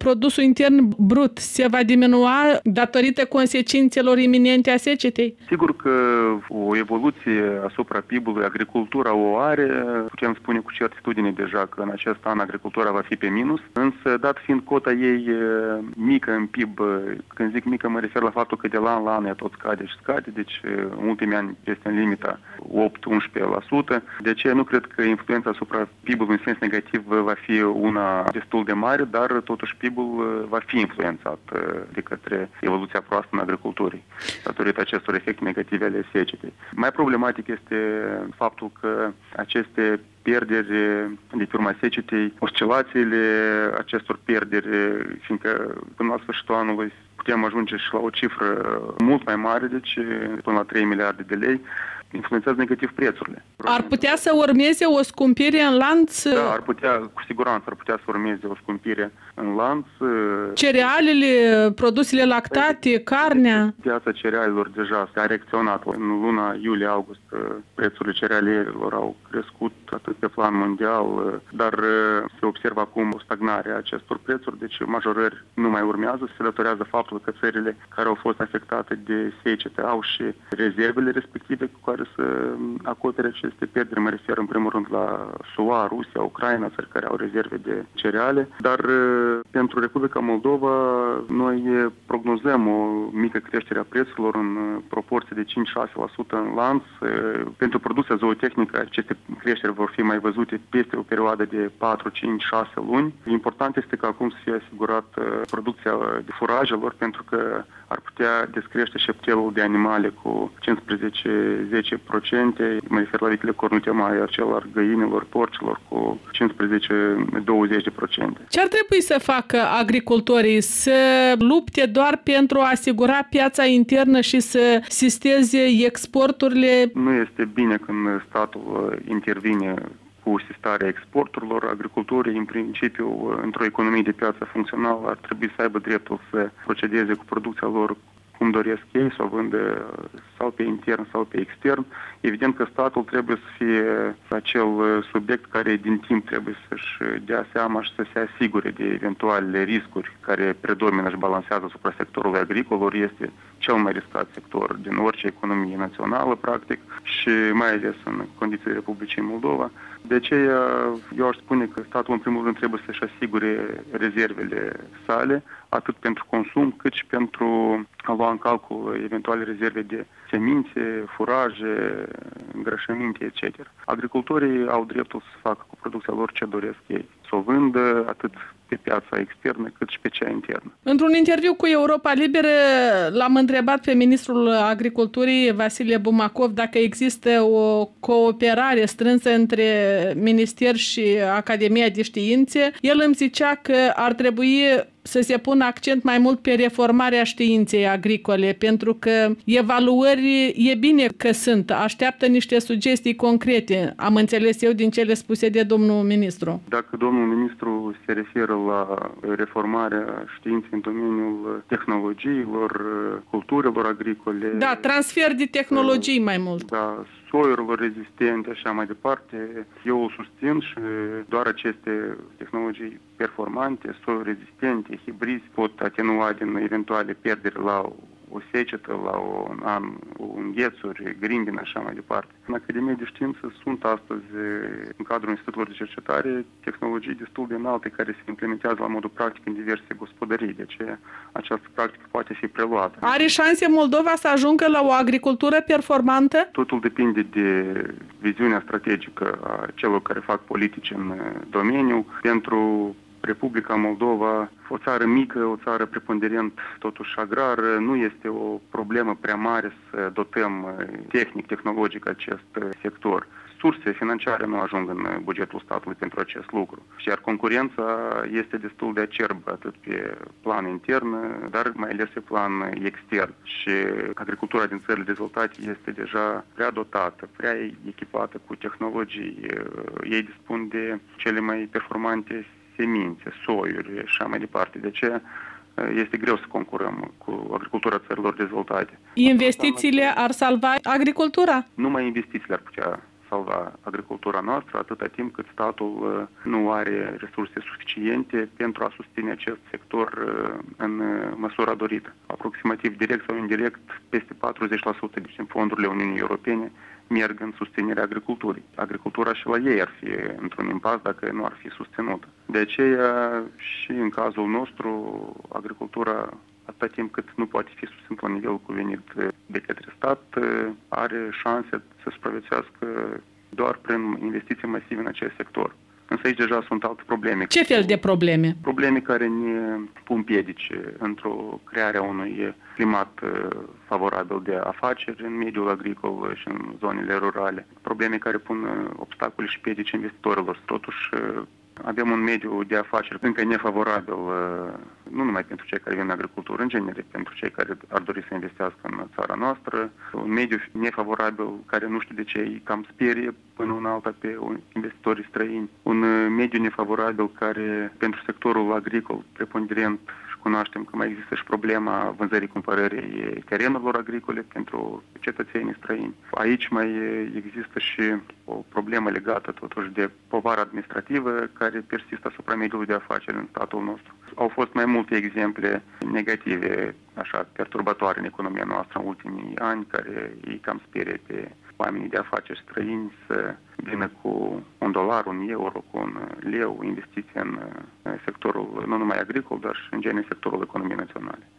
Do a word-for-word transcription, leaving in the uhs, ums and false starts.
produsul intern brut se va diminua datorită consecințelor iminente a secetei? Sigur că o evoluție asupra P I B-ului agricultura o are. Putem spune cu certitudine deja că în acest an agricultura va fi pe minus, însă dat fiind cota ei mică în P I B, când zic mică mă refer la faptul că de la an la an ea tot scade și scade, deci în ultimii ani este în limita opt la unsprezece la sută. De aceea nu cred că influența asupra P I B-ului în sens negativ va fi una destul de mare, dar totuși P I B-ul va fi influențat de către evoluția proastă în agriculturii, datorită acestor efecte negative ale secetei. Mai problematic este faptul că aceste pierderi de pe urma secetei, oscilațiile acestor pierderi, fiindcă până la sfârșitul anului putem ajunge și la o cifră mult mai mare, deci până la trei miliarde de lei, influențează negativ prețurile. Ar putea să urmeze o scumpire în lanț? Da, ar putea, cu siguranță ar putea să urmeze o scumpire în lanț. Cerealele, produsele lactate, carnea? Piața cerealelor deja s-a reacționat. În luna iulie-august prețurile cerealierilor au crescut atât pe plan mondial, dar se observă acum o stagnare a acestor prețuri, deci majorări nu mai urmează. Se datorează faptul că țările care au fost afectate de secetă au și rezervele respective cu care să acopere aceste pierderi. Mă refer în primul rând la S U A, Rusia, Ucraina, țări care au rezerve de cereale, dar pentru Republica Moldova noi prognozăm o mică creștere a prețurilor în proporție de cinci la șase la sută în lanț. Pentru producția zootehnică aceste creșteri vor fi mai văzute peste o perioadă de patru, cinci, șase luni. Important este că acum să fie asigurat producția de furajelor, pentru că ar putea descrește șeptelul de animale cu cincisprezece la zece la sută, mă refer la vitele cornute mai, iar cel al găinilor, porcilor cu cincisprezece la douăzeci la sută. Ce ar trebui să facă agricultorii? Să lupte doar pentru a asigura piața internă și să sisteze exporturile? Nu este bine când statul intervine cu sistarea exporturilor. Agricultorii, în principiu, într-o economie de piață funcțională, ar trebui să aibă dreptul să procedeze cu producția lor cum doresc ei, să o vândă sau pe intern sau pe extern. Evident că statul trebuie să fie acel subiect care din timp trebuie să-și dea seama și să se asigure de eventualele riscuri care predomină și balansează asupra sectorului agricol, ori este cel mai riscat sector din orice economie națională, practic, și mai ales în condițiile Republicii Moldova. De aceea, eu aș spune că statul, în primul rând, trebuie să-și asigure rezervele sale, atât pentru consum, cât și pentru a lua în calcul eventuale rezerve de semințe, furaje, îngrășăminte, et cetera. Agricultorii au dreptul să facă cu producția lor ce doresc ei, să o vândă atât pe piața externă cât și pe cea internă. Într-un interviu cu Europa Liberă l-am întrebat pe ministrul Agriculturii, Vasile Bumacov, dacă există o cooperare strânsă între Minister și Academia de Științe. El îmi zicea că ar trebui să se pună accent mai mult pe reformarea științei agricole, pentru că evaluări e bine că sunt, așteaptă niște sugestii concrete, am înțeles eu din cele spuse de domnul ministru. Dacă domnul ministru se referă la reformarea științei în domeniul tehnologiilor, culturilor agricole... Da, transfer de tehnologii mai mult. Da, soiurilor rezistente, așa mai departe, eu o susțin și doar aceste tehnologii performante, soiuri rezistente, hibrizi, pot atenua din eventuale pierderi la o secetă, la un an, înghețuri, grimbine, așa mai departe. În Academia de Știință sunt astăzi, în cadrul institutelor de cercetare, tehnologii destul de înalte care se implementează la modul practic în diverse gospodării, de aceea această practică poate fi preluată. Are șanse Moldova să ajungă la o agricultură performantă? Totul depinde de viziunea strategică a celor care fac politici în domeniu. Pentru Republica Moldova, o țară mică, o țară preponderent totuși agrară, nu este o problemă prea mare să dotăm tehnic, tehnologic acest sector. Surse financiare nu ajung în bugetul statului pentru acest lucru. Iar concurența este destul de acerbă, atât pe plan intern, dar mai ales pe plan extern. Și agricultura din țările dezvoltate este deja prea dotată, prea echipată cu tehnologii. Ei dispun de cele mai performante semințe, soiuri și așa mai departe. De aceea este greu să concurăm cu agricultura țărilor dezvoltate. Investițiile ar salva agricultura? Numai investițiile ar putea salva agricultura noastră atâta timp cât statul nu are resurse suficiente pentru a susține acest sector în măsura dorită. Aproximativ direct sau indirect, peste patruzeci la sută din fondurile Uniunii Europene merg în susținerea agriculturii. Agricultura și la ei ar fi într-un impas dacă nu ar fi susținută. De aceea și în cazul nostru, agricultura, atâta timp cât nu poate fi susținută la nivel cuvenit de către stat, are șanse să supraviețuiască doar prin investiții masive în acest sector. Însă aici deja sunt alte probleme. Ce fel de probleme? Probleme care ne pun piedice într-o crearea unui climat favorabil de afaceri în mediul agricol și în zonele rurale. Probleme care pun obstacole și piedici investitorilor. Totuși, avem un mediu de afaceri încă nefavorabil, nu numai pentru cei care vin în agricultură, în genere, pentru cei care ar dori să investească în țara noastră. Un mediu nefavorabil care nu știu de ce îi cam sperie până una alta pe investitorii străini. Un mediu nefavorabil care pentru sectorul agricol preponderent cunoaștem că mai există și problema vânzării cumpărării terenurilor agricole pentru cetățenii străini. Aici mai există și o problemă legată totuși de povara administrativă care persistă asupra mediului de afaceri în statul nostru. Au fost mai multe exemple negative, așa, perturbatoare în economia noastră în ultimii ani, care îi cam sperie pe oamenii de afaceri străini să vină cu un dolar, un euro, cu un leu, investiție în sectorul nu numai agricol, dar și în genere sectorul economiei naționale.